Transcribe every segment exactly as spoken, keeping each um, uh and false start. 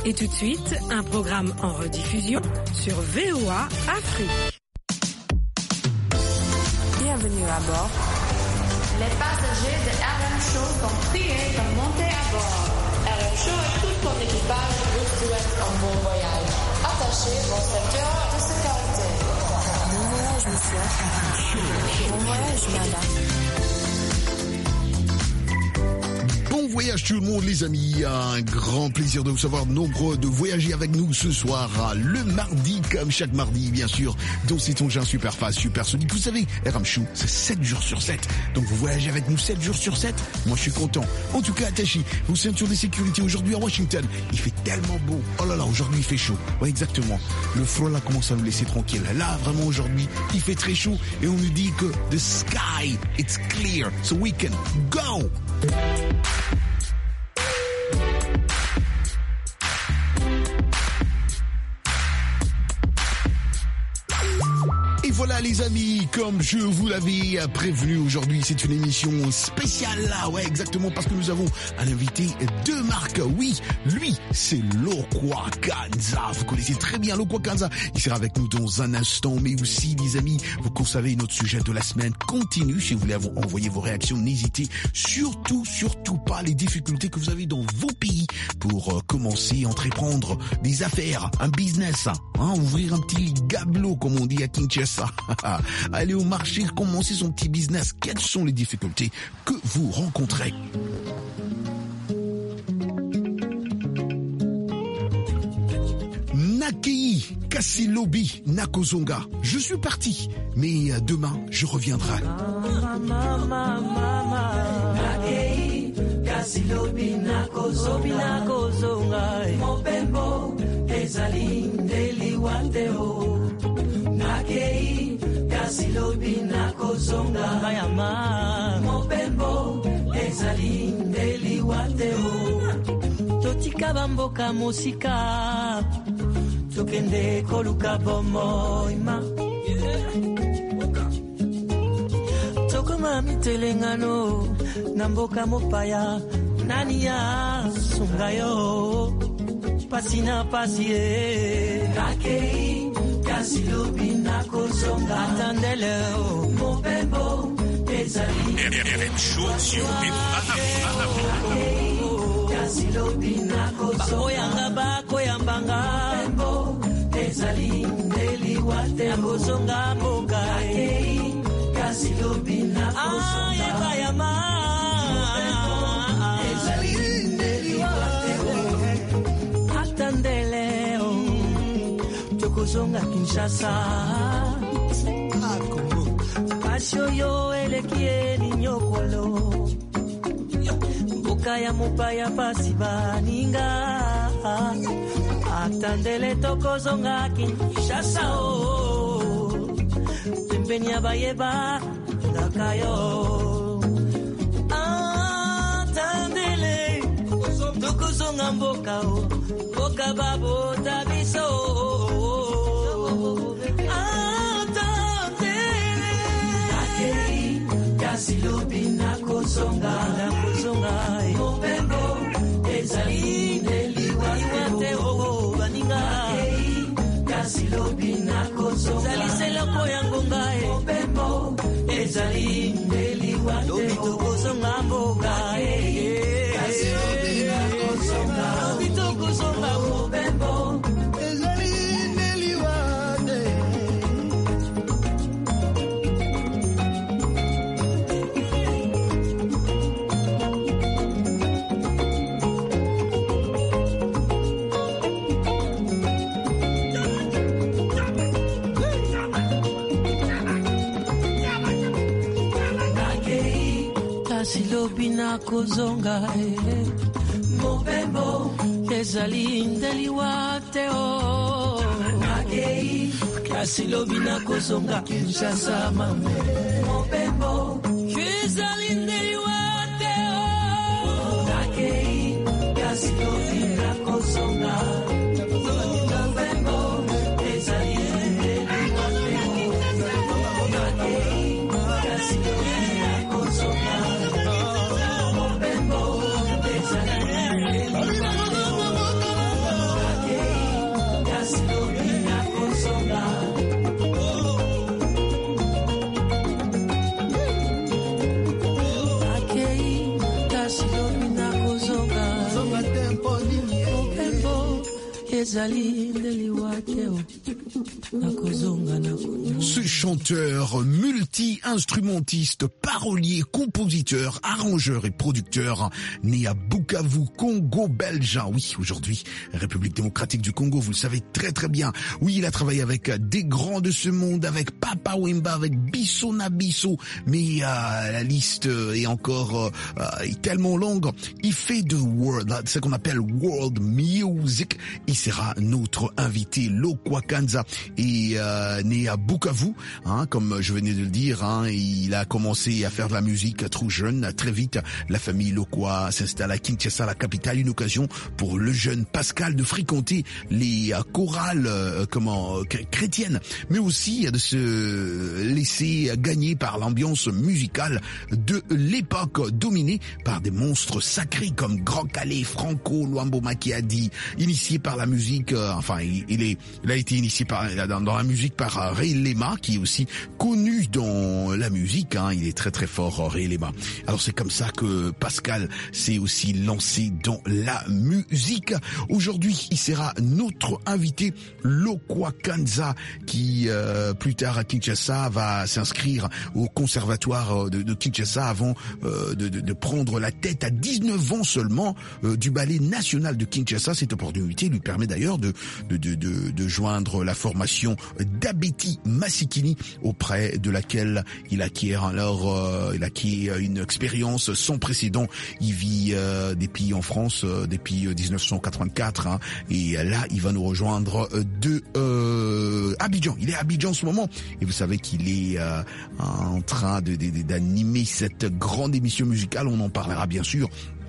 Et tout de suite, un programme en rediffusion sur V O A Afrique. Bienvenue à bord. Les passagers de R M Show sont priés de monter à bord. R M Show et tout son équipage vous souhaitent un bon voyage. Attachez vos ceintures de sécurité. Bon voyage, monsieur. Bon voyage, madame. Bon voyage tout le monde les amis, un grand plaisir de vous savoir nombreux de voyager avec nous ce soir, le mardi comme chaque mardi bien sûr, dans cet engin super fast, super solide. Vous savez, R M Show c'est sept jours sur sept, donc vous voyagez avec nous sept jours sur sept, moi je suis content. En tout cas attachez vos ceintures de sécurité aujourd'hui à Washington, il fait tellement beau, oh là là aujourd'hui il fait chaud, ouais exactement, le froid là commence à nous laisser tranquille, là vraiment aujourd'hui il fait très chaud et on nous dit que the sky it's clear, so we can go. Et voilà les amis, comme je vous l'avais prévenu aujourd'hui, c'est une émission spéciale là, ouais exactement, parce que nous avons un invité de marque, oui, lui c'est Lokwa Kanza, vous connaissez très bien Lokwa Kanza, il sera avec nous dans un instant, mais aussi les amis, vous conservez notre sujet de la semaine continue, si vous voulez envoyer vos réactions, n'hésitez surtout, surtout pas les difficultés que vous avez dans vos pays pour euh, commencer, entreprendre des affaires, un business, hein, ouvrir un petit gabelot comme on dit à Kinshasa. Aller au marché, commencer son petit business. Quelles sont les difficultés que vous rencontrez? Nakei Kasilobi Nakozonga. Je suis parti, mais demain je reviendrai. Nakei Kasilobi Nakozonga. Mopembo ezali ndeli wateo. Nakei Kasilobi Nakozonga Bayama Mopembo ezali ndeli wateo. Totika bamboka musika tokende koluka bomoima tokoma mitelengano na mboka mopaya nani ya sungayo pasina pasie. Nakei Kasilobi Nakozonga Atandele Mopembo ezali R M Show sur Kasilobi Nakozonga Bakoyanga bakoyambanga Mopembo ezali ndeli wate Nakozonga mboga Kasilobi Nakozonga Ayakayama ezali ndeli wate Atandele Tokozonga Kinshasa Pasio yo elekie ni nyokolo Mboka ya mopaya pasi baninga Atandele tokozonga Kinshasa o Pembeni ya bayeba Ndakayo Atandele tokozonga mboka o Mboka babo tabiso Kasilobi Nakozonga Nakozonga Mopembo ezali ndeli wateo baninga Kasilobi Nakozonga ezali seloko ya ngonga Mopembo ezali ndeli wateo tokozonga mboga Kasilobi Nakozonga tokozonga Mopembo ezali ndeli wateo. Kasilobi Nakozonga Mopembo ezali ndeli wateo. Nakei Kasilobi Nakozonga Kinshasa mame Mopembo ezali ndeli wateo. Nakei Kasilobi Nakozonga Mopembo ezali ndeli wateo. Nakei Kasilobi Nakozonga Mopembo ezali ndeli wateo. Ce chanteur, multi-instrumentiste, parolier, compositeur, arrangeur et producteur, né à Bukavu, Congo belge. Oui, aujourd'hui, République démocratique du Congo, vous le savez très très bien. Oui, il a travaillé avec des grands de ce monde, avec Papa Wemba, avec Bisso na Bisso, mais euh, la liste est encore euh, est tellement longue. Il fait de world, ce qu'on appelle world music. Il sera notre invité. Lokwa Kanza est euh, né à Bukavu, hein, comme je venais de le dire. Hein, il a commencé à faire de la musique trop jeune, très vite. La famille Lokwa s'installe à Kinshasa, la capitale. Une occasion pour le jeune Pascal de fréquenter les euh, chorales euh, comment euh, chrétiennes, mais aussi de se laisser gagner par l'ambiance musicale de l'époque, dominée par des monstres sacrés comme Grand Calais, Franco, Luambo Makiadi, initié par la musique, euh, enfin il, il est, il a été initié par, dans, dans la musique par euh, Ray Lema, qui est aussi connu dans la musique, hein, il est très très fort, Ray Lema. Alors c'est comme ça que Pascal s'est aussi lancé dans la musique. Aujourd'hui, il sera notre invité, Lokwa Kanza, qui euh, plus tard à Kinshasa va s'inscrire au conservatoire de, de Kinshasa avant euh, de, de, de prendre la tête à dix-neuf ans seulement euh, du ballet national de Kinshasa. Cette opportunité lui permet d'ailleurs de, de, de, de, de joindre la formation d'Abeti Masikini, auprès de laquelle il acquiert alors euh, il acquiert une expérience sans précédent. Il vit euh, des pays en France euh, depuis dix-neuf cent quatre-vingt-quatre, hein, et là il va nous rejoindre de euh, Abidjan. Il est à Abidjan en ce moment et vous savez qu'il est euh, en train de, de, de, d'animer cette grande émission musicale. On en parlera bien sûr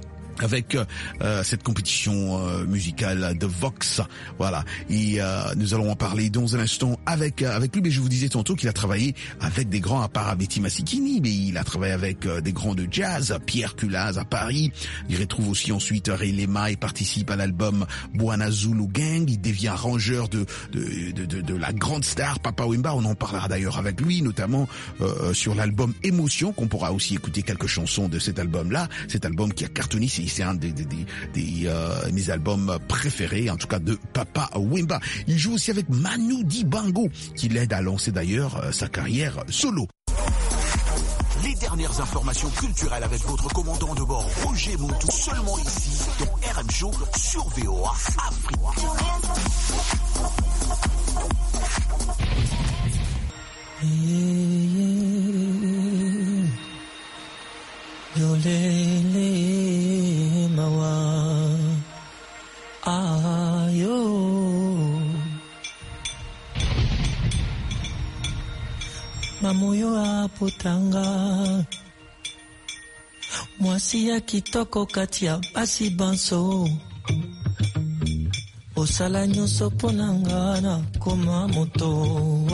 avec euh, cette compétition euh, musicale de Vox, voilà. Et euh, nous allons en parler dans un instant avec avec lui. Mais je vous disais tantôt qu'il a travaillé avec des grands, à part Abeti Masikini, mais il a travaillé avec euh, des grands de jazz, Pierre Culaz à Paris. Il retrouve aussi ensuite Ray Lema et participe à l'album Bwana Zulu Gang. Il devient arrangeur de de, de de de la grande star Papa Wemba. On en parlera d'ailleurs avec lui, notamment euh, sur l'album Émotion, qu'on pourra aussi écouter quelques chansons de cet album-là. Cet album qui a cartonné. C'est C'est un des, des, des, des euh, mes albums préférés, en tout cas de Papa Wemba. Il joue aussi avec Manu Dibango, qui l'aide à lancer d'ailleurs euh, sa carrière solo. Les dernières informations culturelles avec votre commandant de bord Roger Moutou, seulement ici dans R M Show sur V O A Afrique. Yolele mawa ayo mamoyo apotanga mwasi ya kitoko kati ya basi banso osala nyonso ponanga na koma moto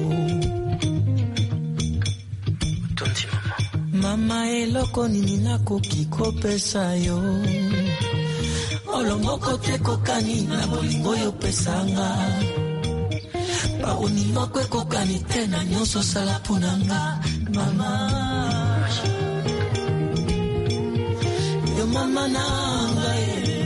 mama eloko nini nakoki kopesa yo olongoko te kokani na bolingo oyo pesanga baoni moko ekokani te na nyonso osala mponanga mama yo mama nanga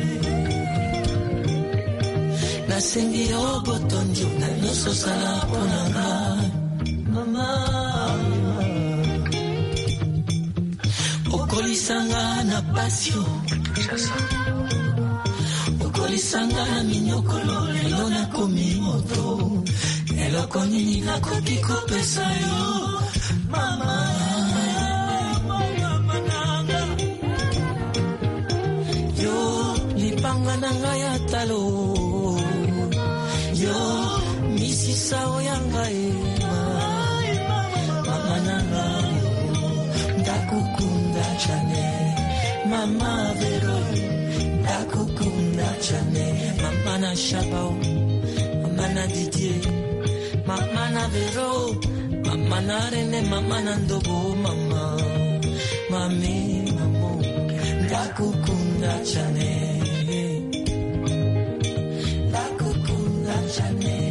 nasengi yo botondi na nyonso osala mponanga mama okolisanga na pasio okolisanga na minyokolo lelo nakomi moto eloko nini nakoki kopesa yo mama yo lipanga na ngai ya talo yo misisa oyanga e mama nanga ndakukunda chane mama vero ndakukunda chane mama na shabao mama na Didier mama na vero mama na Rene mama na ndogo mama mami mamo ndakukunda chane ndakukunda chane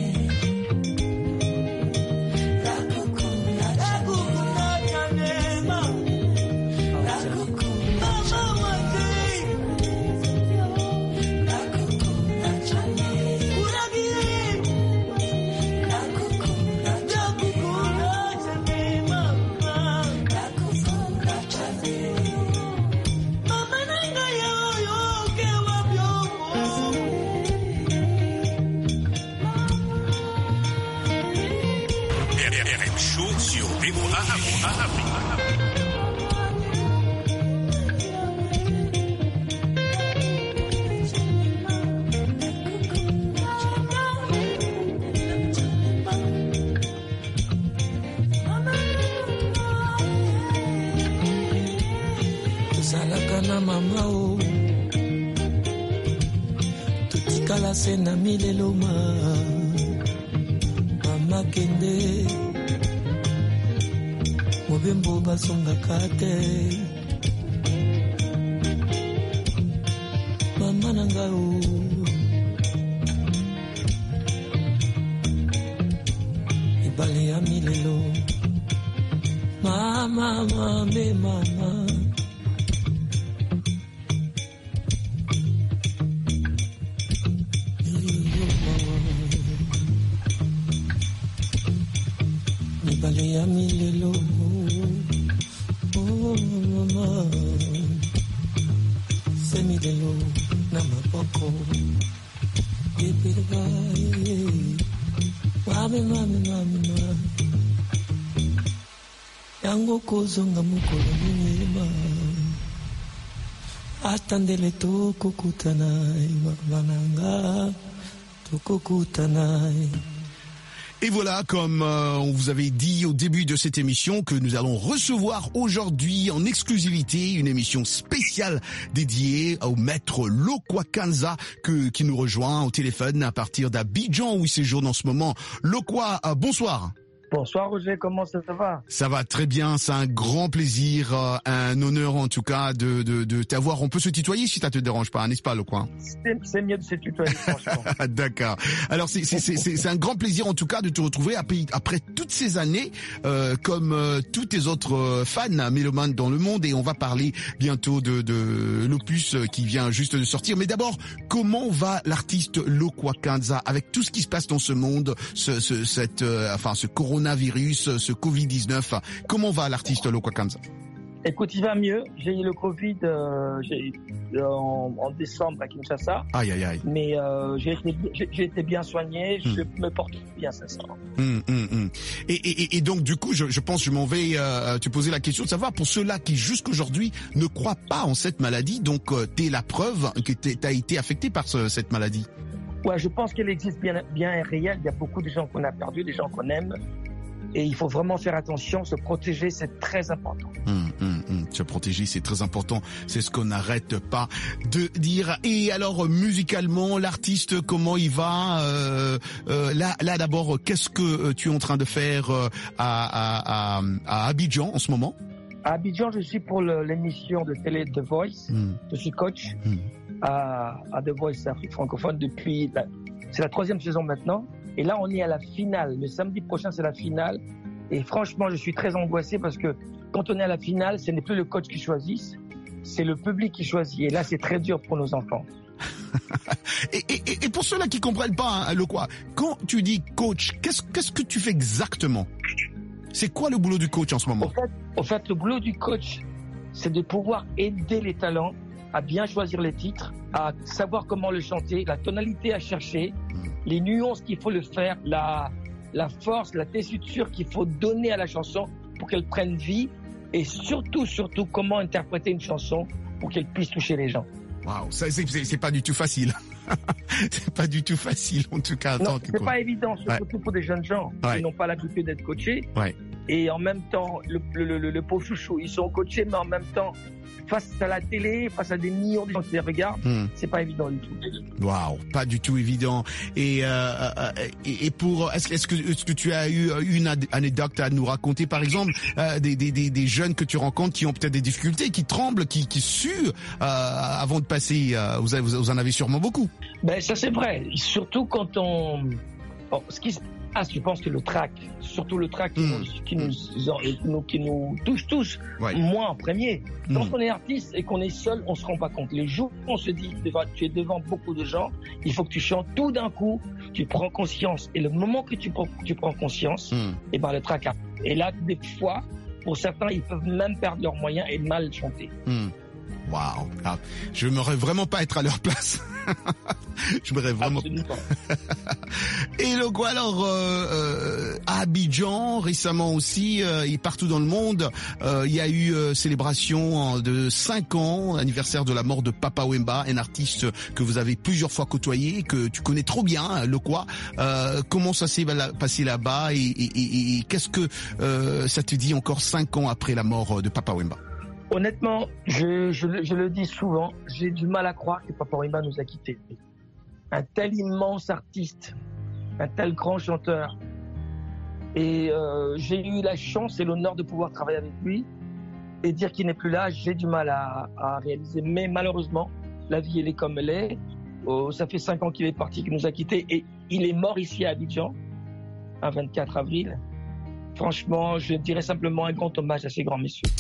Salakana mama o Tutikala sena mileloma Mama kende Mobembo basonga kate Mama nanga o Ibale ya milelo Mama mame mama Balea milelo, oh mama, semidelo na mapoko, yepirga, mami mami mami mami, yango kozonga mukolo minima, atandele toko kutanai, mananga toko kutanai. Et voilà, comme euh, on vous avait dit au début de cette émission, que nous allons recevoir aujourd'hui en exclusivité une émission spéciale dédiée au maître Lokwa Kanza que, qui nous rejoint au téléphone à partir d'Abidjan où il séjourne en ce moment. Lokwa, euh, bonsoir. Bonsoir Roger, comment ça va? Ça va très bien, c'est un grand plaisir, euh, un honneur en tout cas de, de, de t'avoir. On peut se tutoyer si ça te dérange pas, n'est-ce pas Lokwa? C'est, c'est mieux de se tutoyer franchement. D'accord. Alors c'est, c'est, c'est, c'est un grand plaisir en tout cas de te retrouver après, après toutes ces années, euh, comme euh, tous tes autres euh, fans mélomanes dans le monde, et on va parler bientôt de, de l'opus qui vient juste de sortir. Mais d'abord, comment va l'artiste Lokwa Kanza avec tout ce qui se passe dans ce monde, ce, ce, cette, euh, enfin ce coronavirus coronavirus, ce covid dix-neuf. Comment va l'artiste Lokwa Kanza? Écoute, il va mieux. J'ai eu le Covid euh, j'ai, euh, en, en décembre à Kinshasa. Aïe, aïe, aïe. Mais euh, j'ai, été, j'ai, j'ai été bien soigné. Je mm. me porte bien, sincèrement. Mm, mm, mm. Et, et, et donc, du coup, je, je pense, je m'en vais euh, te poser la question de savoir, pour ceux-là qui, jusqu'aujourd'hui, ne croient pas en cette maladie, donc euh, t'es la preuve que t'as été affecté par ce, cette maladie. Ouais, je pense qu'elle existe bien, bien et réelle. Il y a beaucoup de gens qu'on a perdus, des gens qu'on aime. Et il faut vraiment faire attention, se protéger, c'est très important. Hum, hum, hum. Se protéger, c'est très important. C'est ce qu'on n'arrête pas de dire. Et alors, musicalement, l'artiste, comment il va euh, euh, Là, là d'abord, qu'est-ce que tu es en train de faire euh, à, à, à, à Abidjan en ce moment? À Abidjan, je suis pour le, l'émission de télé The Voice. Hum. Je suis coach hum. à, à The Voice Afrique francophone depuis... La, c'est la troisième saison maintenant. Et là, on est à la finale. Le samedi prochain, c'est la finale. Et franchement, je suis très angoissé parce que quand on est à la finale, ce n'est plus le coach qui choisit, c'est le public qui choisit. Et là, c'est très dur pour nos enfants. et, et, et pour ceux-là qui comprennent pas, hein, le quoi, quand tu dis coach, qu'est-ce, qu'est-ce que tu fais exactement? C'est quoi le boulot du coach en ce moment? Au fait, au fait, le boulot du coach, c'est de pouvoir aider les talents à bien choisir les titres, à savoir comment le chanter, la tonalité à chercher, les nuances qu'il faut le faire, la, la force, la tessiture qu'il faut donner à la chanson pour qu'elle prenne vie, et surtout, surtout, comment interpréter une chanson pour qu'elle puisse toucher les gens. Waouh, ça c'est, c'est, c'est pas du tout facile. C'est pas du tout facile, en tout cas. Non, c'est pas évident, surtout ouais. pour des jeunes gens ouais. qui n'ont pas l'habitude d'être coachés. Ouais. Et en même temps, le, le, le, le pauvre chouchou, ils sont coachés, mais en même temps, face à la télé, face à des millions de gens qui les regardent, mm. c'est pas évident du tout. Waouh, pas du tout évident. Et, euh, et, et pour, est-ce, est-ce que, est-ce que tu as eu une anecdote à nous raconter, par exemple, euh, des, des, des, des jeunes que tu rencontres qui ont peut-être des difficultés, qui tremblent, qui, qui suent euh, avant de passer. Euh, vous, avez, vous en avez sûrement beaucoup. Ben ça c'est vrai. Surtout quand on, bon, ce qui se Ah, je pense que le trac, surtout le trac qui, mmh. nous, qui, nous, qui, nous, qui nous touche tous, ouais. moi en premier. Quand mmh. on est artiste et qu'on est seul, on se rend pas compte. Les jours où on se dit que tu es devant beaucoup de gens, il faut que tu chantes tout d'un coup, tu prends conscience. Et le moment que tu prends, tu prends conscience, mmh. et ben le trac arrive. Et là, des fois, pour certains, ils peuvent même perdre leurs moyens et mal chanter. Mmh. Waouh, ah, je n'aimerais vraiment pas être à leur place. Je me rêve vraiment. Et donc, alors, euh, euh, à Abidjan, récemment aussi, euh, et partout dans le monde, euh, il y a eu euh, célébration de cinq ans, anniversaire de la mort de Papa Wemba, un artiste que vous avez plusieurs fois côtoyé, que tu connais trop bien, Lokwa. Euh, comment ça s'est passé là-bas et, et, et, et qu'est-ce que euh, ça te dit encore cinq ans après la mort de Papa Wemba? Honnêtement, je, je, je le dis souvent, j'ai du mal à croire que Papa Wemba nous a quittés. Un tel immense artiste, un tel grand chanteur. Et euh, j'ai eu la chance et l'honneur de pouvoir travailler avec lui. Et dire qu'il n'est plus là, j'ai du mal à, à réaliser. Mais malheureusement, la vie, elle est comme elle est. Oh, ça fait cinq ans qu'il est parti, qu'il nous a quittés. Et il est mort ici à Abidjan, un vingt-quatre avril. Franchement, je dirais simplement un grand hommage à ces grands messieurs.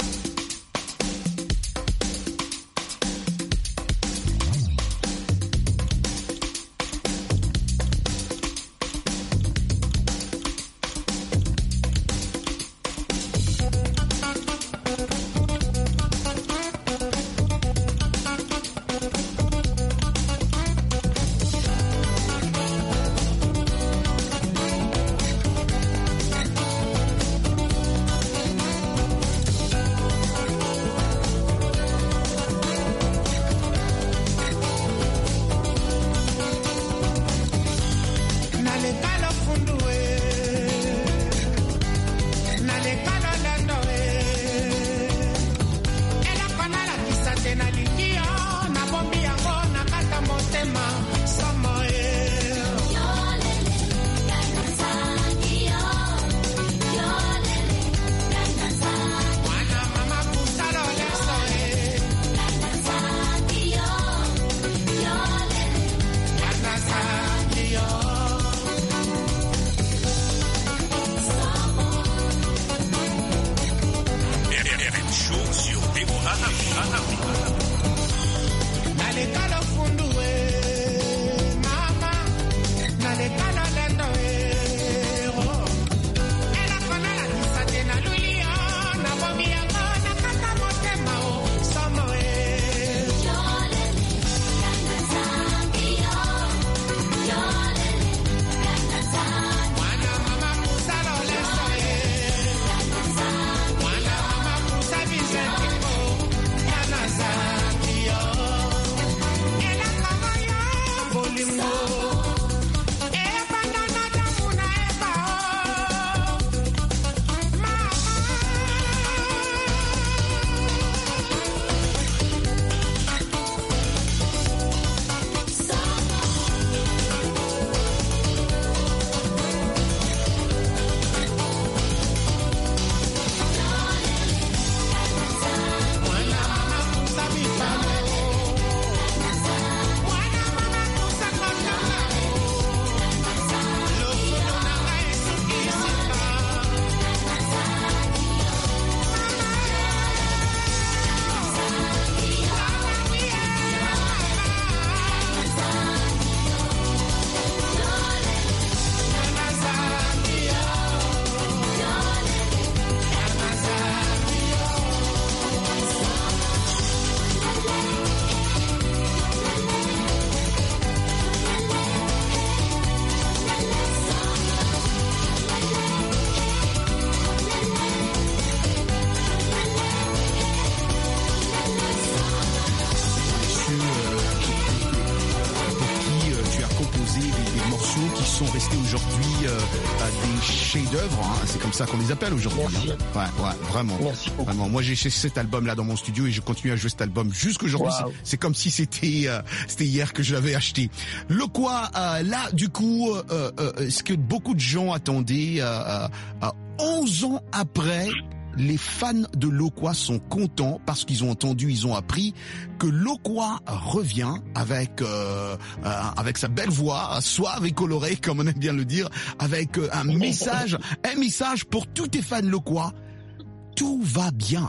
chefs-d'œuvre, hein, c'est comme ça qu'on les appelle aujourd'hui. Hein. Ouais, ouais, vraiment. Merci beaucoup. Vraiment. Moi, j'ai cet album-là dans mon studio et je continue à jouer cet album jusqu'aujourd'hui. Wow. C'est comme si c'était euh, c'était hier que je l'avais acheté. Lokwa, euh, là, du coup, euh, euh, ce que beaucoup de gens attendaient, euh, euh, onze ans après, les fans de Lokwa sont contents parce qu'ils ont entendu, ils ont appris que Lokwa revient avec euh, euh, avec sa belle voix, suave et colorée, comme on aime bien le dire, avec euh, un message, un message pour tous tes fans Lokwa. Tout va bien.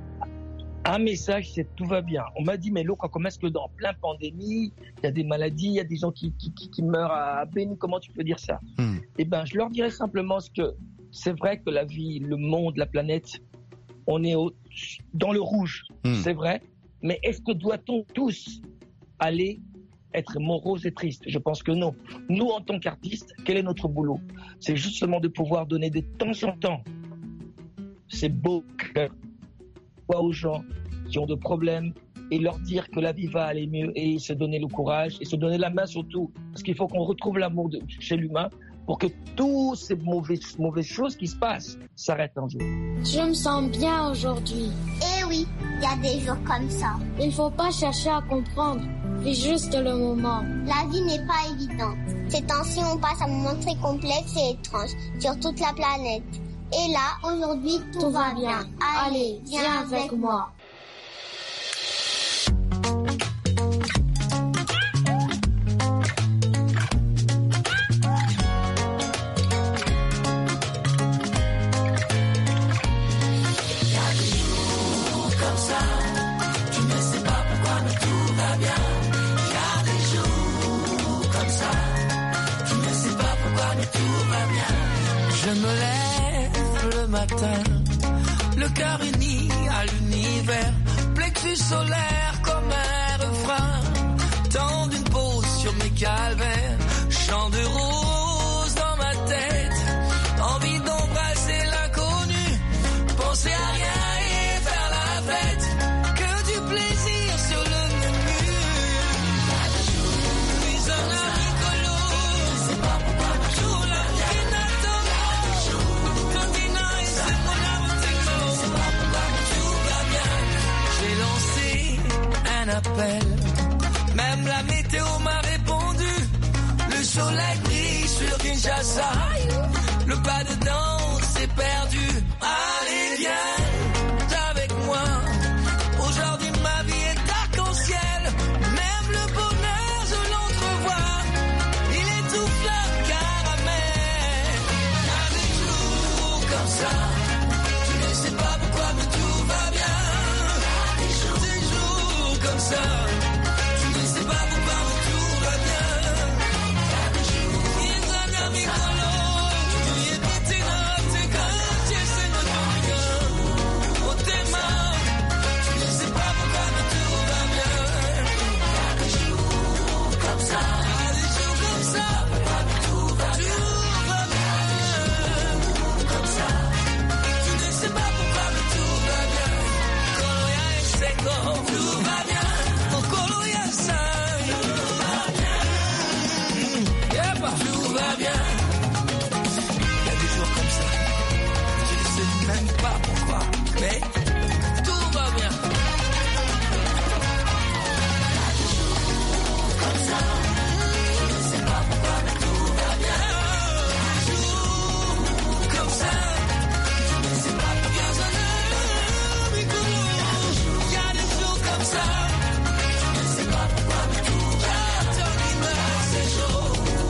Un message, c'est tout va bien. On m'a dit, mais Lokwa, comment est-ce que dans plein pandémie, il y a des maladies, il y a des gens qui qui, qui, qui meurent à Beni, comment tu peux dire ça? hmm. Eh ben, je leur dirais simplement ce que c'est vrai que la vie, le monde, la planète, on est au, dans le rouge, mmh. c'est vrai. Mais est-ce que doit-on tous aller être morose et triste. Je pense que non. Nous, en tant qu'artistes, quel est notre boulot? C'est justement de pouvoir donner de temps en temps ces beaux cœurs aux gens qui ont des problèmes et leur dire que la vie va aller mieux et se donner le courage et se donner la main surtout. Parce qu'il faut qu'on retrouve l'amour de, chez l'humain pour que toutes ces mauvaises, mauvaises choses qui se passent s'arrêtent un jour. Je me sens bien aujourd'hui. Eh oui, il y a des jours comme ça. Il ne faut pas chercher à comprendre, vis juste le moment. La vie n'est pas évidente. Ces temps-ci, on passe un moment très complexe et étrange sur toute la planète. Et là, aujourd'hui, tout, tout va bien. bien. Allez, viens avec moi. Je me lève le matin, le cœur uni à l'univers, plexus solaire comme un refrain, temps d'une pause sur mes calvaires, chant de rose dans ma tête, envie d'embrasser l'inconnu, penser à rien et faire la fête, que du plaisir sur le menu. Puis un ami colo, je sais pas pourquoi, toujours là. Appel. Même la météo m'a répondu. Le soleil brille sur Kinshasa. Le pas de danse est perdu. Allez, viens avec moi. Aujourd'hui, ma vie est arc-en-ciel. Même le bonheur, je l'entrevois. Il est tout fleur caramel. Il y a des jours comme ça. Tu ne sais pas pourquoi, mais tout va bien. Comme ça, tu ne sais pas pourquoi, mais tout va bien. Il y a un ami colo, il y a des ténors, t'es quand tu sais notre amigo. Oh, t'es mort, tu ne sais pas pourquoi, mais tout va bien. Il y a des jours comme ça, il y a des jours comme ça, mais tout va bien. Tout va bien. Comme ça, tu ne sais pas pourquoi, mais tout va bien. Colo ya es seco, tout va bien. Tout va bien. Il y a des jours comme ça. Je ne sais même pas pourquoi, mais tout va bien. Il y a des jours comme ça. Je ne sais pas pourquoi, mais tout va bien. Des jours comme ça. Je ne sais pas pourquoi, je ne Il y a des jours comme ça. Je ne sais pas pourquoi, mais tout va bien. C'est chaud.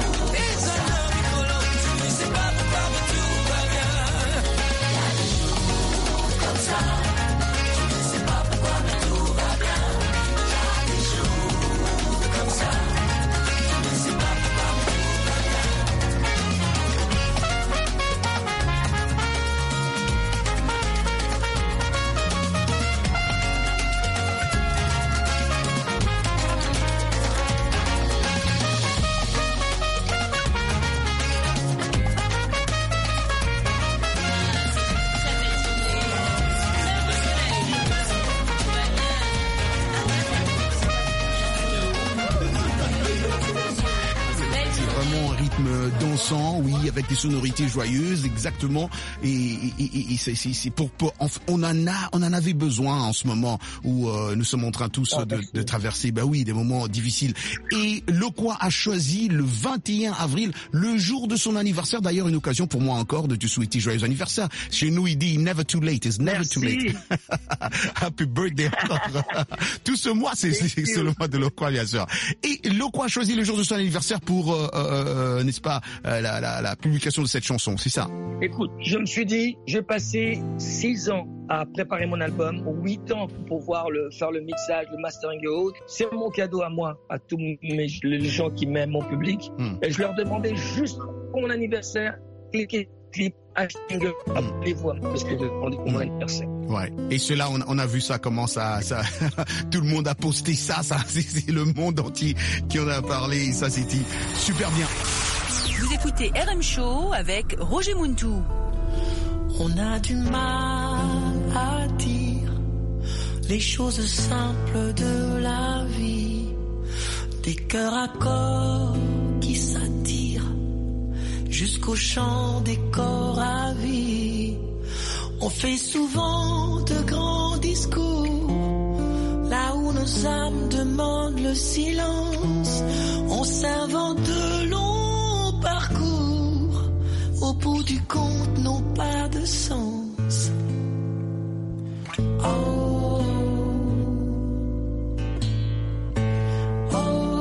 dansant, oui, avec des sonorités joyeuses, exactement. Et, et, et, et c'est, c'est, c'est pour, pour, on en a, on en avait besoin en ce moment où euh, nous sommes en train tous ah, de, de traverser, bah oui, des moments difficiles. Et Lokwa a choisi le vingt et un avril, le jour de son anniversaire. D'ailleurs, une occasion pour moi encore de te souhaiter joyeux anniversaire. Chez nous, il dit never too late, it's never Merci. Too late. Happy birthday encore. Tout ce mois, c'est, c'est, c'est le mois de Lokwa, bien sûr. Et Lokwa a choisi le jour de son anniversaire pour, euh, euh, n'est-ce pas, euh, la, la, la publication de cette chanson, c'est ça? Écoute, je me suis dit, j'ai passé six ans à préparer mon album, huit ans pour pouvoir le, faire le mixage, le mastering et autres. C'est mon cadeau à moi, à tous mes, les gens qui m'aiment, mon public. Mm. Et je leur demandais juste pour mon anniversaire, cliquez, clip, Appelez-vous parce que pour mon anniversaire. Ouais. Et cela, on, on a vu ça, comment ça, ça tout le monde a posté ça, ça, c'est, c'est le monde entier qui en a parlé, et ça, c'était super bien. Vous écoutez R M Show avec Roger Muntou. On a du mal à dire les choses simples de la vie, des cœurs à corps qui s'attirent jusqu'au chant des corps à vie. On fait souvent de grands discours là où nos âmes demandent le silence. On s'invente de longs parcours, au bout du compte n'ont pas de sens. Oh, oh,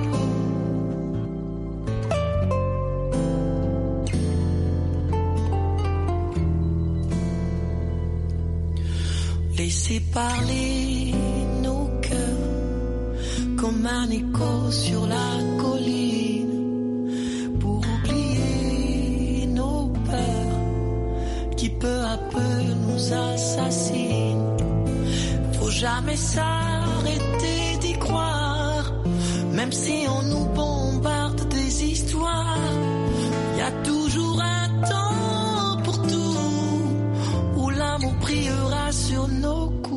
laissez parler nos cœurs comme un écho sur la colline pour oublier nos peurs qui peu à peu nous assassinent. Faut jamais s'arrêter d'y croire, même si on nous bombarde des histoires. Y a toujours un temps pour tout, où l'amour priera sur nos coups.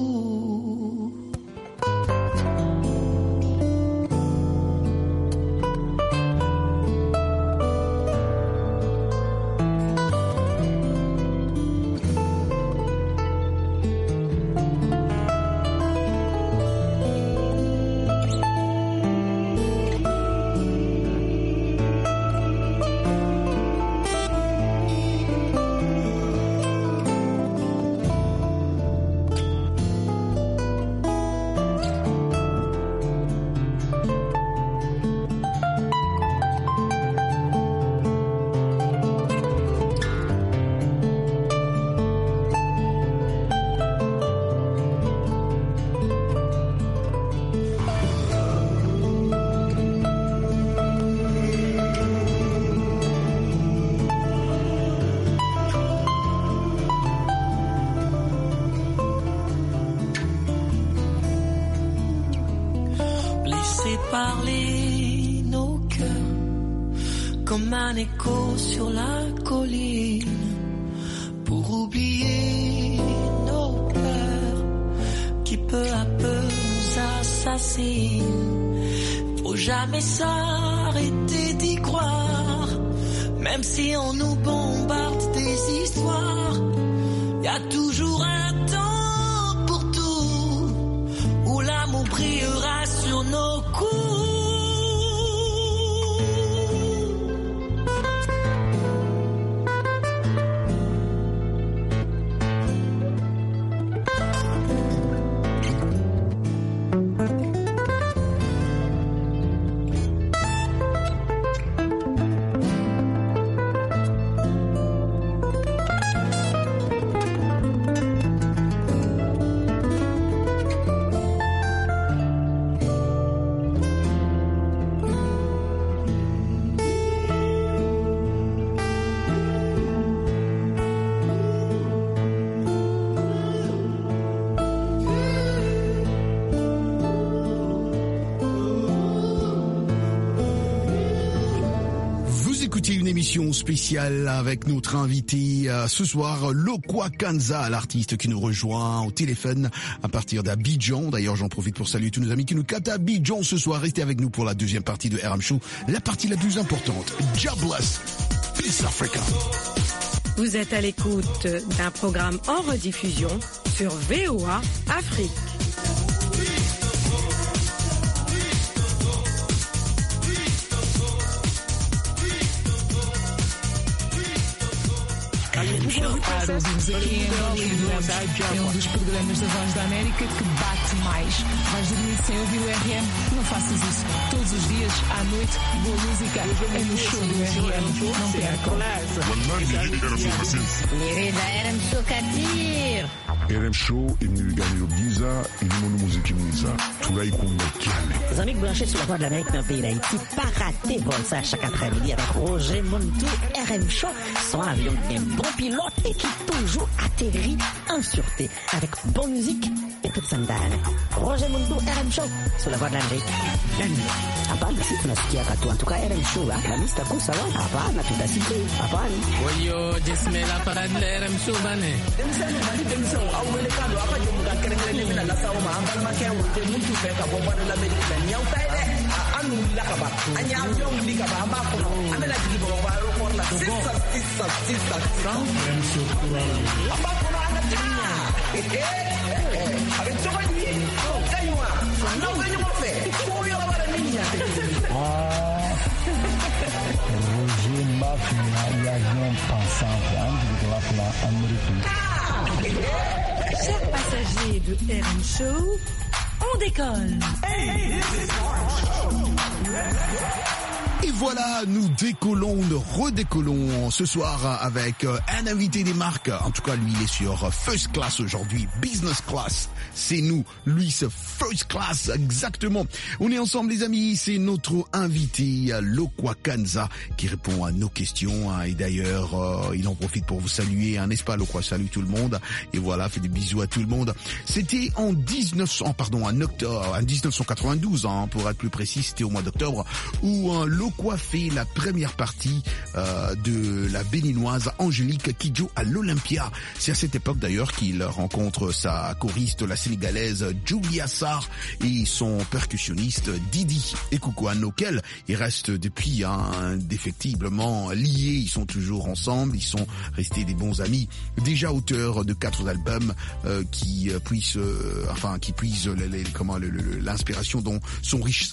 Parler nos cœurs comme un écho sur la colline pour oublier nos peurs qui peu à peu nous assassinent. Faut jamais s'arrêter d'y croire, même si on nous bombarde des histoires. Y a toujours un temps pour tout, où l'amour brillera sur nos coups. Une émission spéciale avec notre invité euh, ce soir, Lokwa Kanza, l'artiste qui nous rejoint au téléphone à partir d'Abidjan. D'ailleurs, j'en profite pour saluer tous nos amis qui nous captent à Abidjan ce soir. Restez avec nous pour la deuxième partie de R M Show, la partie la plus importante. Jobless, Peace Africa. Vous êtes à l'écoute d'un programme en rediffusion sur V O A Afrique. estar a ouvir-nos aqui em Angola e duramos. É um dos programas da Voz da América que bate mais. Vais dormir sem ouvir o R M? Não faças isso. Todos os dias, à noite, boa música é no show do R M. Não percam. Querida, era-me socatir. R M Show est venu gagner le Giza et le monde musique Giza. Tout là, il compte le Les amis branchés sur la Voix de l'Amérique dans le pays d'Haïti, pas rater bon ça chaque après-midi avec Roger Montou, R M Show, son avion bien bon pilote et qui toujours atterrit en sûreté avec bonne musique et toute sandale. Roger Montou, R M Show, sur la Voix de l'Amérique. La nuit. Hapana, si tunasikia katu. En tout cas, R M Show, hein, la liste kwa sawa. Hapana, tutasikia. Hapana. Wayo, jesmela parade la R M Show bane. Demisano, mali demisano, awele kando, apa jomuga kerengele mina la sawa ma ambal ma kya wote muntu feka bo bana la medina nyaw tayde anu la kaba anya avion li kaba amba ko amela jigi bo ba ro por la sissa sissa sissa sound R M Show amba ko ana tinya eh avec ça va ni oh kaywa non ganyo mo fe ko yo ba la minya ah Roger Mafia l'avion pensant de la plan américaine. Chers passagers de R M Show, on décolle. Et voilà, nous décollons, nous redécollons ce soir avec un invité des marques. En tout cas, lui, il est sur First Class aujourd'hui, Business Class. C'est nous, lui, c'est First Class, exactement. On est ensemble, les amis. C'est notre invité, Lokwa Kanza, qui répond à nos questions. Et d'ailleurs, euh, il en profite pour vous saluer, hein, n'est-ce pas, Lokwa? Salut tout le monde. Et voilà, fait des bisous à tout le monde. C'était en dix-neuf cents, pardon, en octobre, en dix-neuf cent quatre-vingt-douze, hein, pour être plus précis, c'était au mois d'octobre, où un Lokwa fait la première partie euh, de la béninoise Angélique Kidjo à l'Olympia. C'est à cette époque d'ailleurs qu'il rencontre sa choriste, la sénégalaise Julia Sarr, et son percussionniste Didi Ekoukoan, auquel il reste depuis hein, indéfectiblement liés. Ils sont toujours ensemble, ils sont restés des bons amis. Déjà auteurs de quatre albums euh, qui puissent, euh, enfin qui puisent les, les, comment le, le, l'inspiration dont sont riches.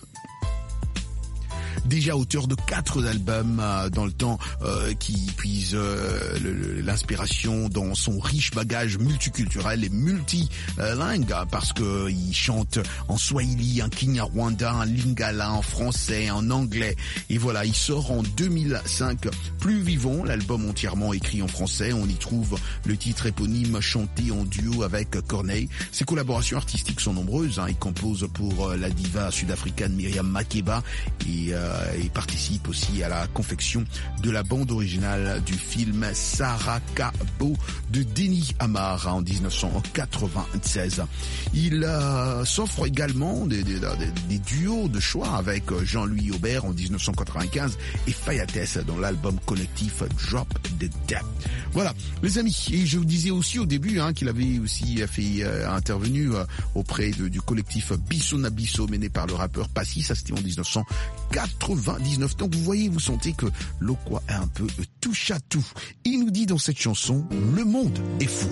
Déjà auteur de quatre albums euh, dans le temps euh, qui puise euh, le, l'inspiration dans son riche bagage multiculturel et multilingue, parce que il chante en swahili, en kinyarwanda, en lingala, en français, en anglais. Et voilà, il sort en deux mille cinq Plus Vivant, l'album entièrement écrit en français. On y trouve le titre éponyme chanté en duo avec Corneille. Ses collaborations artistiques sont nombreuses. Hein. Il compose pour euh, la diva sud-africaine Myriam Makeba et euh, et participe aussi à la confection de la bande originale du film Sarakabo de Denis Amar en dix-neuf cent quatre-vingt-seize. Il euh, s'offre également des, des, des, des duos de choix avec Jean-Louis Aubert en dix-neuf cent quatre-vingt-quinze et Fayates dans l'album collectif Drop the Dead. Voilà, les amis. Et je vous disais aussi au début hein, qu'il avait aussi fait euh, intervenu euh, auprès de, du collectif Bisso Nabisso mené par le rappeur Passy. Ça c'était en dix-neuf cent quatre-vingt-dix-neuf. Donc vous voyez, vous sentez que Lokwa est un peu touche à tout. Il nous dit dans cette chanson, le monde est fou.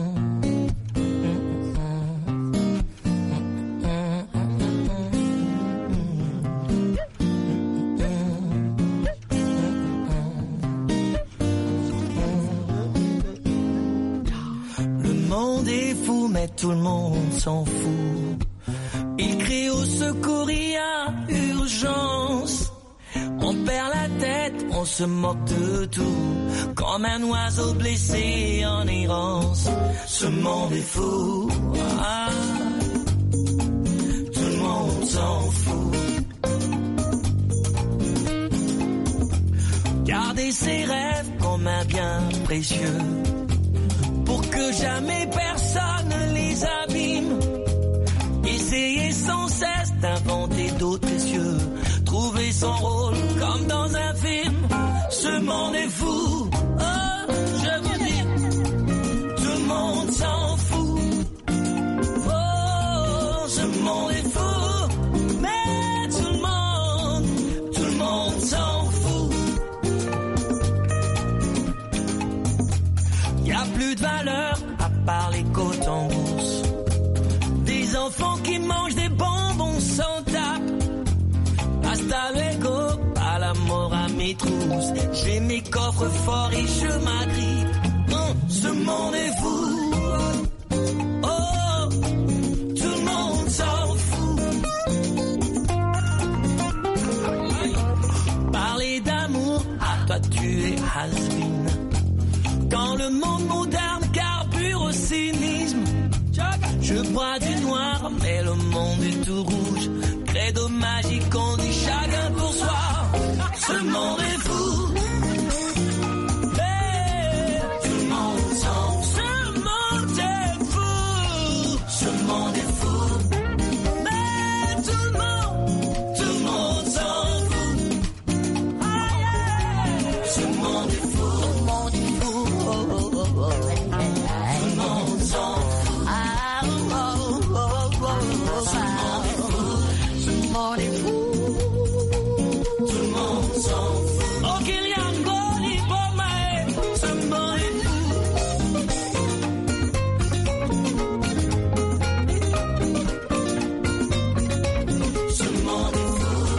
Le monde est fou, mais tout le monde s'en fout. Il crie au secours, il y a urgence. On perd la tête, on se moque de tout, comme un oiseau blessé en errance. Ce monde est fou, ah, tout le monde s'en fout. Gardez ses rêves comme un bien précieux, pour que jamais personne ne les abîme. Essayez sans cesse d'inventer d'autres cieux, trouver son rôle comme dans un film. Ce monde est fou, oh, je vous dis, tout le monde s'en fout. Oh, ce monde est fou, mais tout le monde, tout le monde s'en fout. Y a plus de valeur à part les côtes en bourse. Des enfants qui mangent des bonbons sans tape. Hasta luego, à la mort à mes trousses. J'ai mes coffres forts et je m'agrippe. Hum. Ce monde est fou. Oh, tout le monde s'en fout. Parler d'amour, à toi tu es has-been. Quand le monde moderne carbure au cynisme, je bois du noir, mais le monde est tout rouge. Credo magique, on dit chacun pour soi. Ce monde est fou. Hey, tout le monde s'en fout. Ce monde est fou. Ce monde est fou. Mais tout le monde, tout le monde s'en fout. Ah, yeah. Ce monde est fou. Ce monde est fou. Oh, oh, oh, oh. Tout le monde s'en fout. Ah, oh, oh, oh, oh, oh. Ce monde est fou. Ce monde est fou. Tout le monde s'en fout. Oh, qu'il y a un boni pour moi. Ce monde est fou. Ce monde est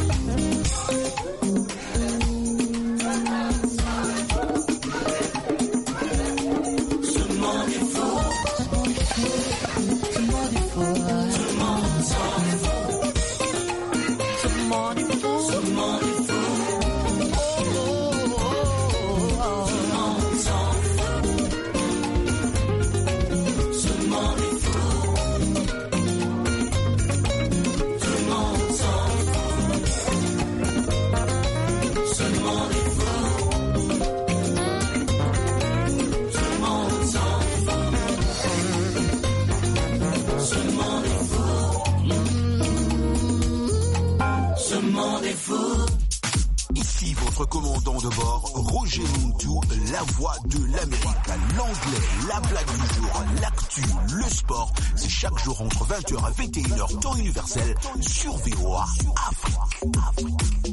Ici votre commandant de bord, Roger Muntu, la voix de l'Amérique, l'anglais, la blague du jour, l'actu, le sport. C'est chaque jour entre vingt heures et vingt et une heures temps universel sur V O A Afrique. Afrique.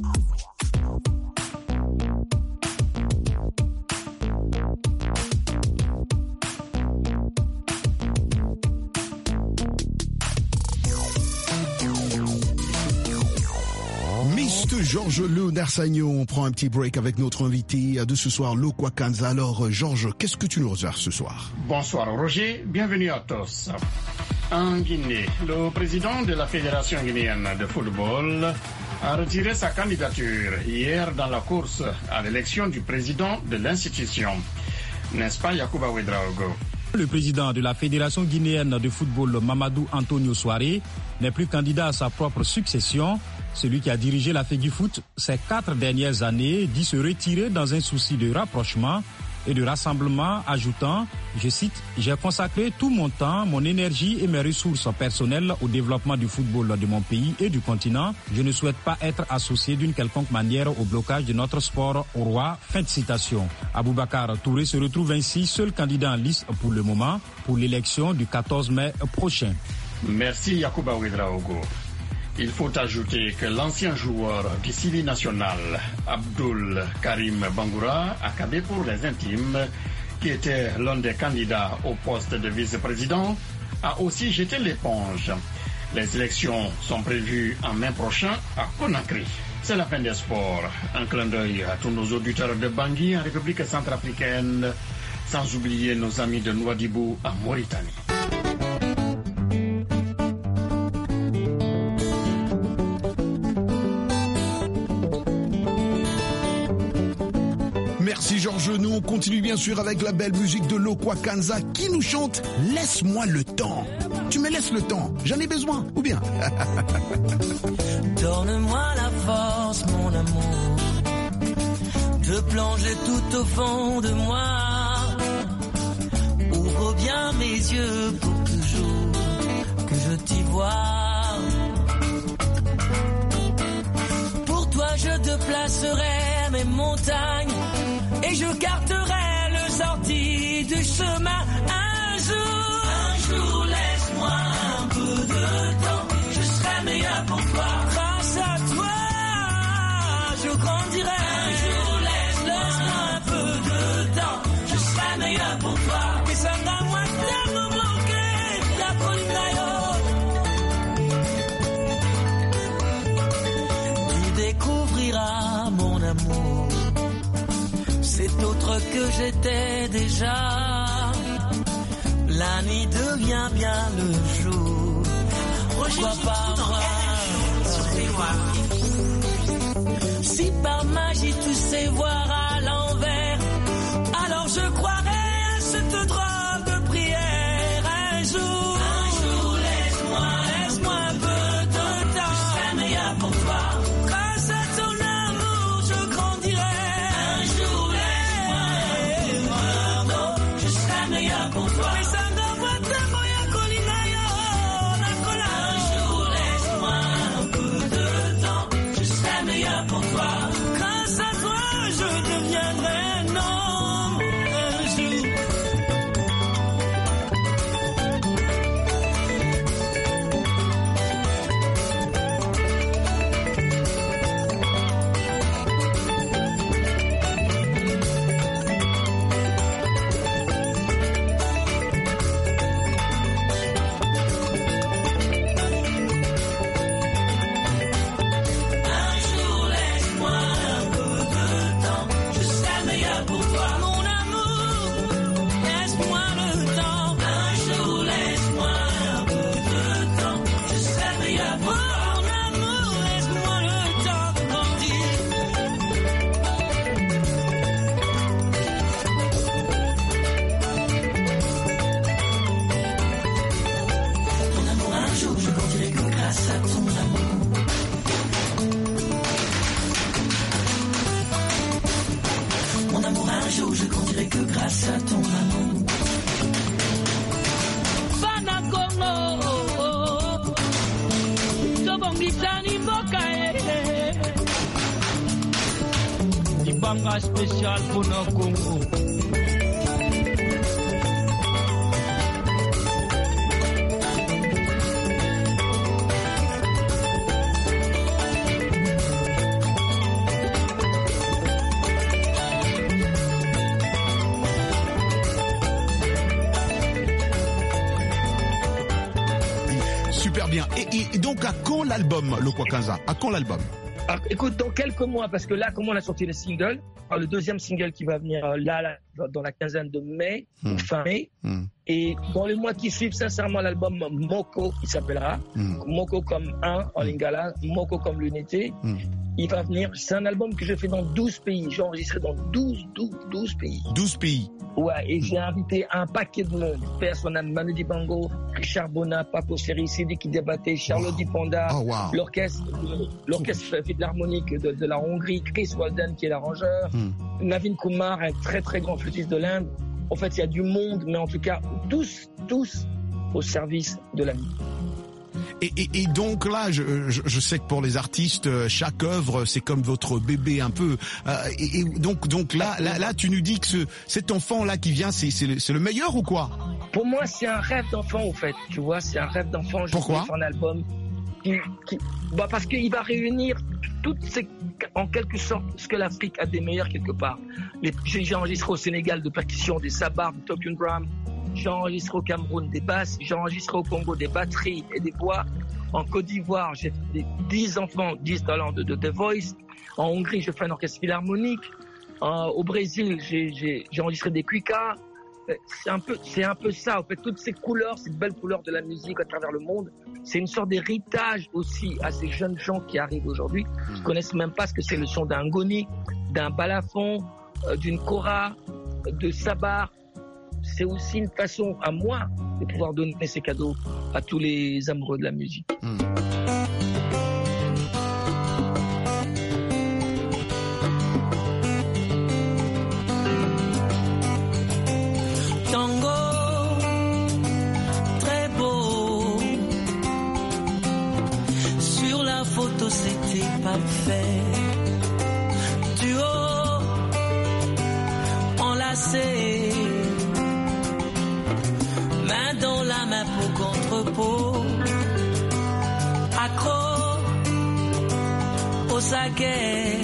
Georges Le Darsagnon, on prend un petit break avec notre invité de ce soir, Lokwa Kanza. Alors, Georges, qu'est-ce que tu nous réserves ce soir? Bonsoir Roger, bienvenue à tous. En Guinée, le président de la Fédération guinéenne de football a retiré sa candidature hier dans la course à l'élection du président de l'institution. N'est-ce pas, Yacouba Ouedraogo? Le président de la Fédération guinéenne de football, Mamadou Antonio Souaré, n'est plus candidat à sa propre succession. Celui qui a dirigé la FEGIFOOT ces quatre dernières années dit se retirer dans un souci de rapprochement et de rassemblement, ajoutant, je cite, « J'ai consacré tout mon temps, mon énergie et mes ressources personnelles au développement du football de mon pays et du continent. Je ne souhaite pas être associé d'une quelconque manière au blocage de notre sport au roi. » Fin de citation. Aboubacar Touré se retrouve ainsi seul candidat en liste pour le moment pour l'élection du quatorze mai prochain. Merci Yacouba Ouedraogo. Il faut ajouter que l'ancien joueur du Sili national, Abdul Karim Bangoura, accabé pour les intimes, qui était l'un des candidats au poste de vice-président, a aussi jeté l'éponge. Les élections sont prévues en mai prochain à Conakry. C'est la fin des sports. Un clin d'œil à tous nos auditeurs de Bangui en République centrafricaine, sans oublier nos amis de Nouadhibou en Mauritanie. Merci Georges, nous on continue bien sûr avec la belle musique de Lokwa Kanza qui nous chante « Laisse-moi le temps ». Tu me laisses le temps, j'en ai besoin, ou bien? Donne-moi la force, mon amour, de plonger tout au fond de moi. Ouvre bien mes yeux pour toujours que je t'y vois. Pour toi je te placerai mes montagnes et je garderai le sorti du chemin. Un jour, un jour, laisse-moi un peu de temps, je serai meilleur pour toi. Grâce à toi, je grandirai. Un jour, laisse, laisse-moi un peu de temps, je serai meilleur pour toi. Et ça va moi de me manquer, la colline. Tu découvriras mon amour, c'est autre que j'étais déjà. la nuit devient bien le jour. Pourquoi pas moi sur tes lois. Si par magie tu sais voir à l'envers, alors je croirais à cette drogue de prière. Un jour, un jour laisse-moi, laisse-moi un peu de temps. Je serai meilleur pour toi. Grâce à ton amour je grandirai. Un jour laisse-moi un peu, je serai meilleur pour toi. Pour toi, grâce à toi, je deviendrai un homme un jour. Grâce à ton amour, Fana Congo, Tobongitani Bokae, Ibanga spécial pour le Congo. Bien. Et, et donc, à quand l'album, le Kwakanza? À quand l'album? Alors, écoute, dans quelques mois, parce que là, comme on a sorti le single, le deuxième single qui va venir là, là dans la quinzaine de mai, mm. fin mai, mm. et dans les mois qui suivent, sincèrement, l'album Moko, il s'appellera, mm. Moko comme un en lingala, Moko comme l'unité, mm. il va venir. C'est un album que j'ai fait dans douze pays, j'ai enregistré dans douze, douze, douze pays. douze pays. Ouais, et j'ai invité un paquet de monde. Personne, Manu Dibango, Richard Bona, Paco Seri, Sidi qui débattait, Charlotte wow. Dipanda, oh, wow. l'orchestre, l'orchestre philharmonique de, de la Hongrie, Chris Walden qui est l'arrangeur, mm. Navin Kumar, un très très grand flûtiste de l'Inde. En fait, il y a du monde, mais en tout cas, tous, tous au service de la musique. Et, et, et donc là, je, je, je sais que pour les artistes, chaque œuvre, c'est comme votre bébé un peu. Euh, et, et donc, donc là, là, là, tu nous dis que ce, cet enfant-là qui vient, c'est, c'est, le, c'est le meilleur ou quoi? Pour moi, c'est un rêve d'enfant, au fait. Tu vois, c'est un rêve d'enfant. Je Pourquoi? Faire un album qui, qui, bah parce qu'il va réunir toutes ces, en quelque sorte, ce que l'Afrique a des meilleurs quelque part. Les, j'ai, j'ai enregistré au Sénégal de percussions, des sabars, du Tokyo Drum. J'ai enregistré au Cameroun des basses, j'ai enregistré au Congo des batteries et des voix. En Côte d'Ivoire, j'ai fait dix enfants, dix talents de, de The Voice. En Hongrie, je fais un orchestre philharmonique. Euh, au Brésil, j'ai, j'ai, j'ai enregistré des cuicas. C'est un peu, c'est un peu ça. En fait, toutes ces couleurs, ces belles couleurs de la musique à travers le monde, c'est une sorte d'héritage aussi à ces jeunes gens qui arrivent aujourd'hui, qui connaissent même pas ce que c'est le son d'un ngoni, d'un balafon, euh, d'une kora, de sabar. C'est aussi une façon à moi de pouvoir donner ces cadeaux à tous les amoureux de la musique. Mmh. Tango, très beau. Sur la photo, c'était parfait. Duo, enlacé. Main dans la main, peau contre peau. Accro au saguet.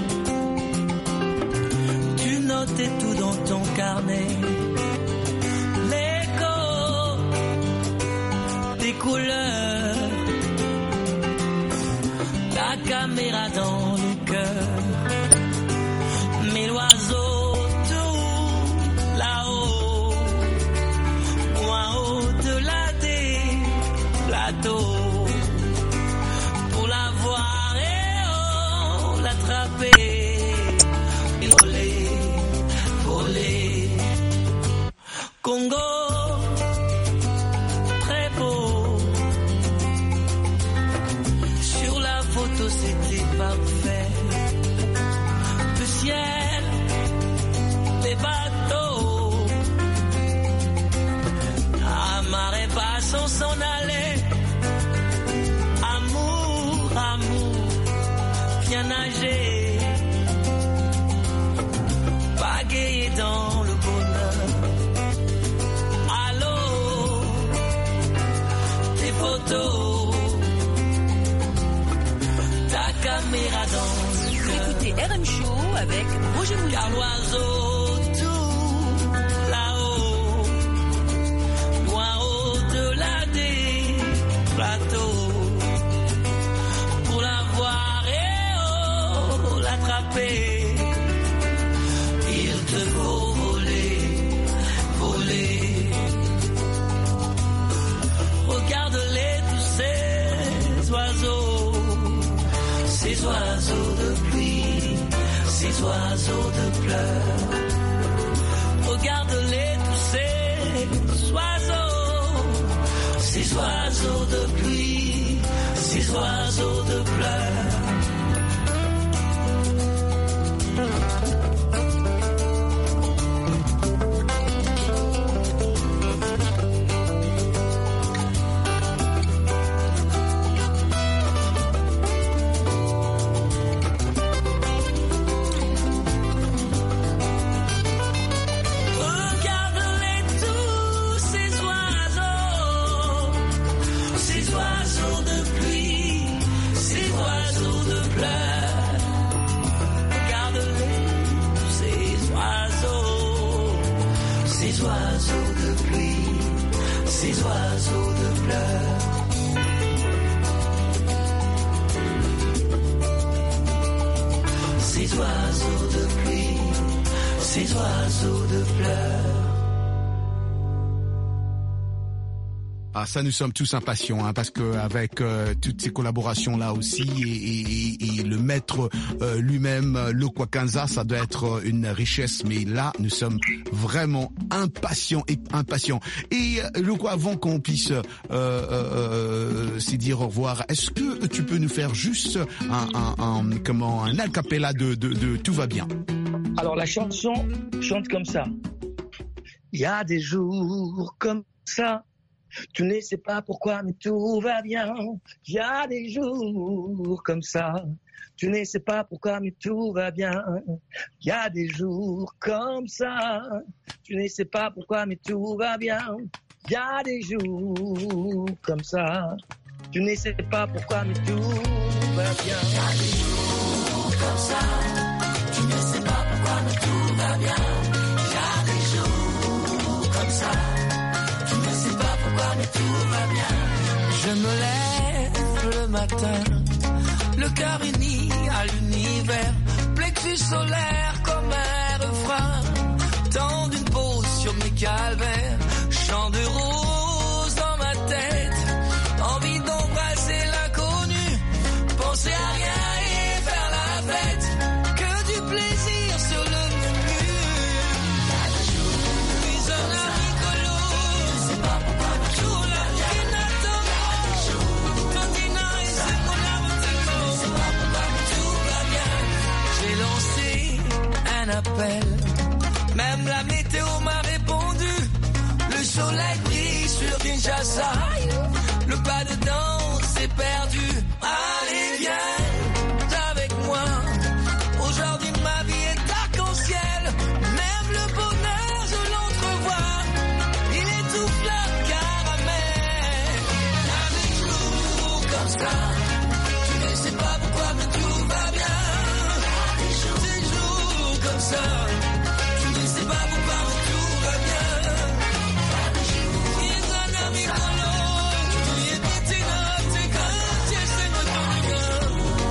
Tu notais tout dans ton carnet. L'écho des couleurs. La caméra dans le cœur. Mais l'oiseau tout là-haut. Moi l'attraper. Il volait, volait. Congo, très beau. Sur la photo, c'était parfait. Le ciel, les bateaux. À marée basse, on s'en allait. Amour, amour, viens nager. Pagayer dans le bonheur. Allô, tes photos, ta caméra dans le cœur. Écoutez R M Show avec Roger Moulin. Car l'oiseau tout là-haut, loin au-delà des plateaux, pour la voir et oh, l'attraper, il te faut voler, voler. Regarde-les tous ces oiseaux, ces oiseaux de pluie, ces oiseaux de pleurs. Regarde-les tous ces oiseaux, ces oiseaux de pluie, ces oiseaux de pleurs. Ah, ça, nous sommes tous impatients, hein, parce que avec euh, toutes ces collaborations là aussi, et, et, et le maître euh, lui-même, le Kwakanza, ça doit être une richesse. Mais là, nous sommes vraiment impatients et impatients. Et euh, le quoi, avant qu'on puisse euh, euh, s'y dire au revoir, est-ce que tu peux nous faire juste un, un, un comment un a cappella de, de, de Tout va bien? Alors la chanson chante comme ça. Il y a des jours comme ça. Tu ne sais pas pourquoi, mais tout va bien. Il y a des jours comme ça. Tu ne sais pas pourquoi, mais tout va bien. Il y a des jours comme ça. Tu ne sais pas pourquoi, mais tout va bien. Il y a des jours comme ça. Tu ne sais pas pourquoi, mais tout va bien. Il y a des jours comme ça. Tu ne sais pas pourquoi, mais tout va bien. Il y a des jours comme ça. Tu ne sais pas pourquoi, mais tout va bien. Je me lève le matin, le cœur uni à l'univers, plexus solaire comme un refrain, tant d'une pause sur mes calvaires, chant de rose dans ma tête, envie d'embrasser l'inconnu, penser à rien et faire la fête, que du plaisir sur le menu. Puis un amicolo, je sais pas pourquoi, mais tout la vie n'attend pas. Tandina et c'est mon aventure, je sais pas pourquoi, mais tout va bien. J'ai lancé un appel, même la météo m'a répondu. Le soleil brille sur Kinshasa, le pas de danse est perdu. Allez viens avec moi, aujourd'hui ma vie est arc-en-ciel, même le bonheur je l'entrevois, il est tout fleur caramel. À des jours comme ça, tu ne sais pas pourquoi mais tout va bien. À des jours, des jours comme ça, tu ne sais pas pourquoi mais tout va bien. À des jours, il est un ami colo, il est petit note, c'est quand tu es c'est notre ami.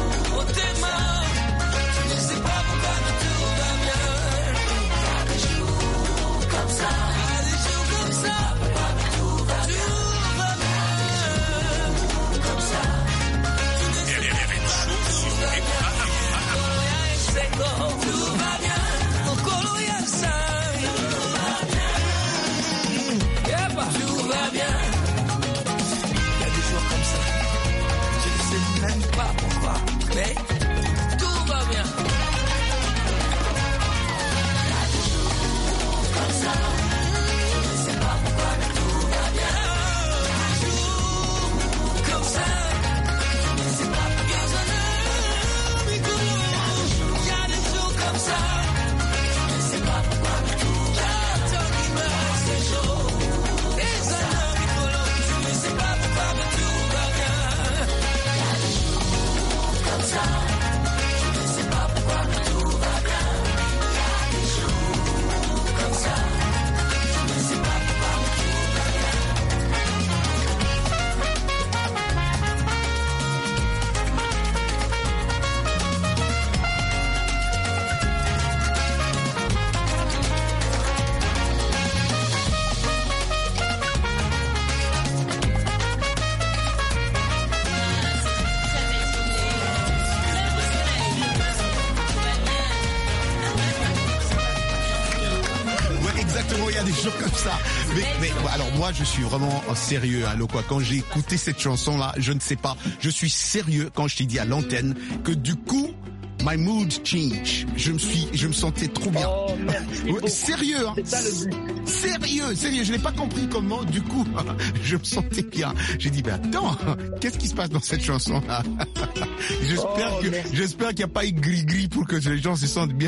des jours comme ça. Mais, mais alors moi, je suis vraiment sérieux, hein, Lokwa. Quand j'ai écouté cette chanson-là, je ne sais pas. Je suis sérieux quand je t'ai dit à l'antenne que du coup, my mood change. Je me suis, je me sentais trop bien. Oh, merci ouais, sérieux, hein. C'est ça le but. Sérieux, sérieux. Je n'ai pas compris comment. Du coup, je me sentais bien. J'ai dit, ben attends, qu'est-ce qui se passe dans cette chanson-là? J'espère oh, que, merci. j'espère qu'il n'y a pas eu gris-gris pour que les gens se sentent bien.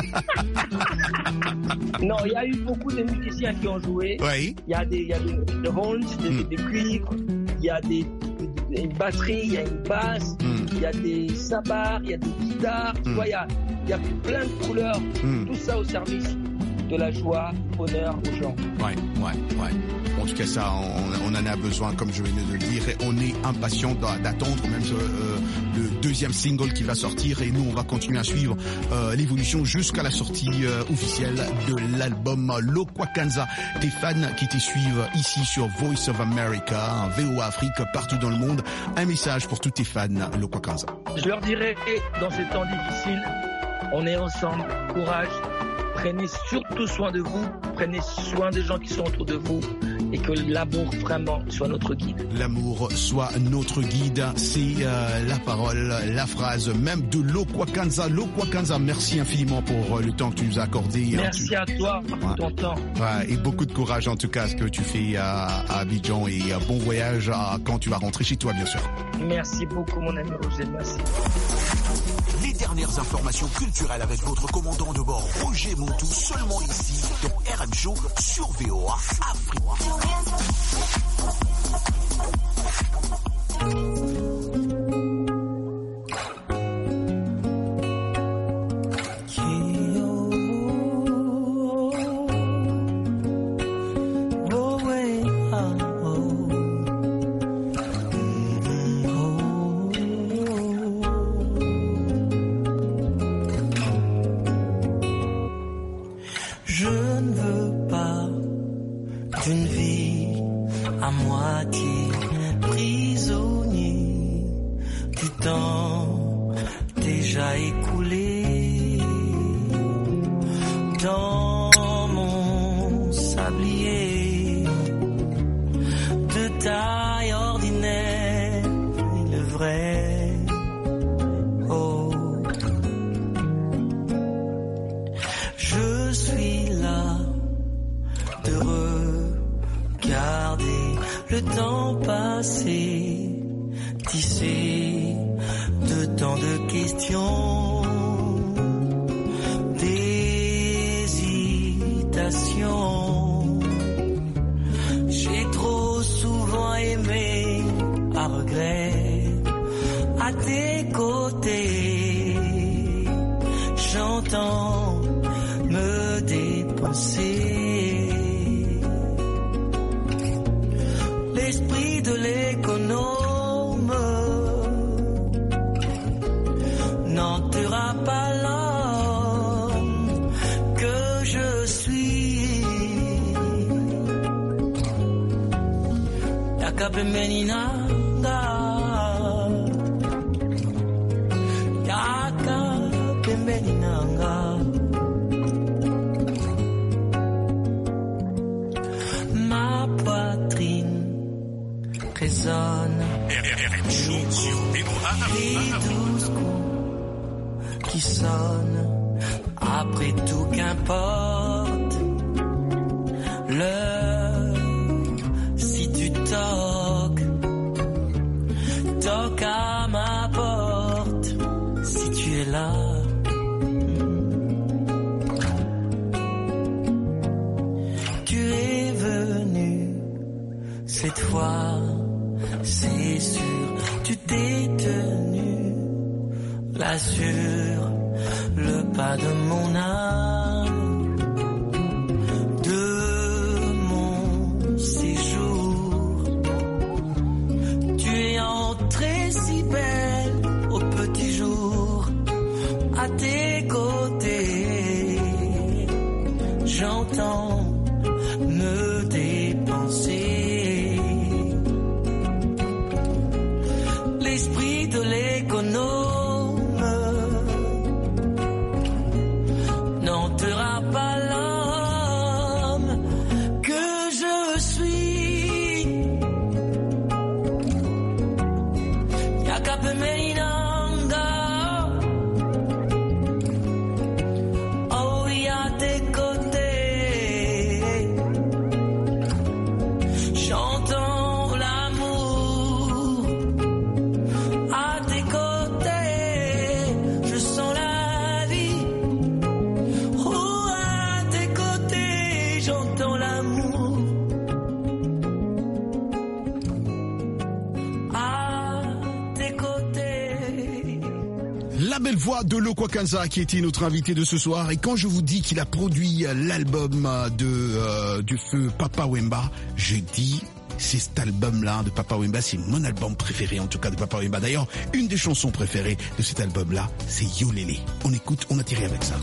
Non, il y a eu beaucoup de musiciens qui ont joué. Oui. Il y a des, il y a des, des horns, des, Mm. des cuivres, il y a des, une batterie, il y a une basse, Mm. il y a des sabars, il y a des guitares. Tu Mm. vois, il y a, il y a plein de couleurs. Mm. Tout ça au service de la joie, honneur aux gens. Ouais, ouais, ouais. En tout cas, ça, on, on en a besoin, comme je venais de le dire, et on est impatient d'a- d'attendre même euh, le deuxième single qui va sortir, et nous, on va continuer à suivre euh, l'évolution jusqu'à la sortie euh, officielle de l'album Lokwa Kanza. Tes fans qui te suivent ici sur Voice of America, V O A Afrique, partout dans le monde, un message pour tous tes fans Lokwa Kanza. Je leur dirais, dans ces temps difficiles, on est ensemble, courage, prenez surtout soin de vous, prenez soin des gens qui sont autour de vous, et que l'amour vraiment soit notre guide. L'amour soit notre guide, c'est euh, la parole, la phrase même de Lokwa Kanza. Lokwa Kanza, merci infiniment pour euh, le temps que tu nous as accordé. Merci tu... à toi pour ouais. ton temps. Ouais, et beaucoup de courage en tout cas ce que tu fais à, à Abidjan, et euh, bon voyage à, quand tu vas rentrer chez toi bien sûr. Merci beaucoup mon ami Roger, merci. Les dernières informations culturelles avec votre commandant de bord Roger Montou, seulement ici dans R M Show sur V O A Afrique. Je ne veux pas d'une vie à moitié prisonnier du temps déjà écoulé dans mon sablier de taille ordinaire et le vrai. Oh, je suis là de regarder le temps passé, tissé de tant de questions, d'hésitations. J'ai trop souvent aimé à regret, à tes côtés. J'entends me dépenser. L'esprit de l'économe n'enterra pas l'homme que je suis. Yakape meninanga, yakape meninanga. Ma poitrine résonne les douze coups qui sonnent. Après tout, qu'importe l'heure, si tu toques, toque à ma porte, si tu es là. Tu es venu cette fois, c'est sûr, tu t'es tenu là sur le pas de mon âme, de mon séjour. Tu es entrée si belle au petit jour, à tes côtés, j'entends me dépenser. L'esprit de l'économe n'enterra pas l'homme voix de Lokwa Kanza qui était notre invité de ce soir. Et quand je vous dis qu'il a produit l'album de euh, du feu Papa Wemba, je dis c'est cet album-là de Papa Wemba, c'est mon album préféré en tout cas de Papa Wemba. D'ailleurs, une des chansons préférées de cet album-là, c'est Yolele. On écoute, on a tiré avec ça.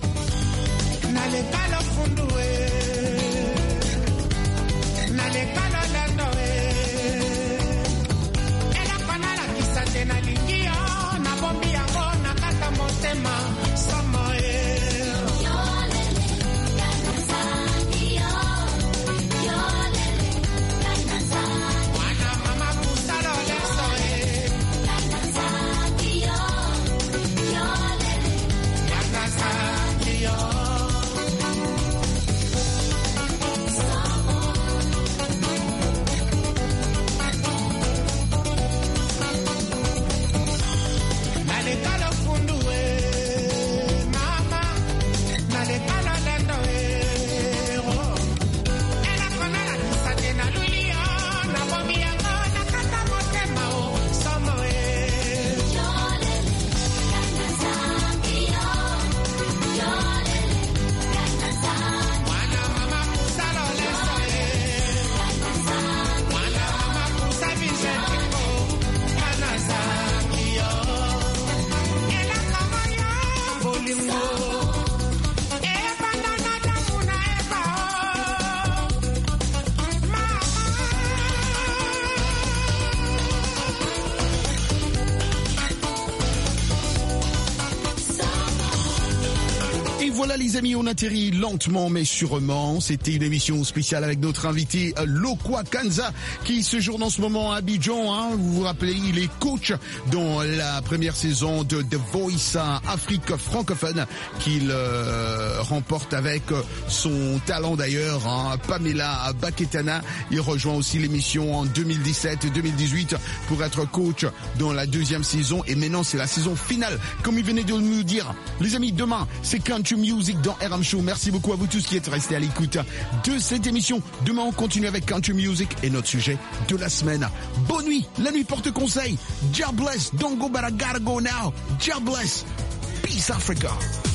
Voilà les amis, on atterrit lentement mais sûrement. C'était une émission spéciale avec notre invité Lokwa Kanza qui séjourne en ce moment à Abidjan. Hein. Vous vous rappelez, il est coach dans la première saison de The Voice Afrique francophone qu'il euh, remporte avec son talent d'ailleurs. Hein. Pamela Baketana, il rejoint aussi l'émission en deux mille dix-sept et deux mille dix-huit pour être coach dans la deuxième saison. Et maintenant c'est la saison finale, comme il venait de nous dire. Les amis, demain c'est Country Music dans R M Show. Merci beaucoup à vous tous qui êtes restés à l'écoute de cette émission. Demain, on continue avec Country Music et notre sujet de la semaine. Bonne nuit. La nuit porte conseil. God bless. Don't go, but I gotta go now. God bless. Peace Africa.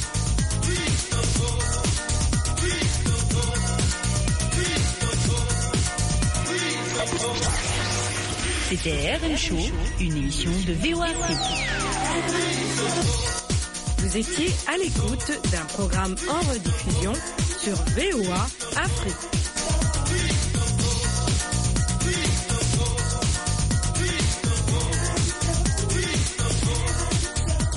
C'était R M Show, une émission de V O A Afrique. Vous étiez à l'écoute d'un programme en rediffusion sur V O A Afrique.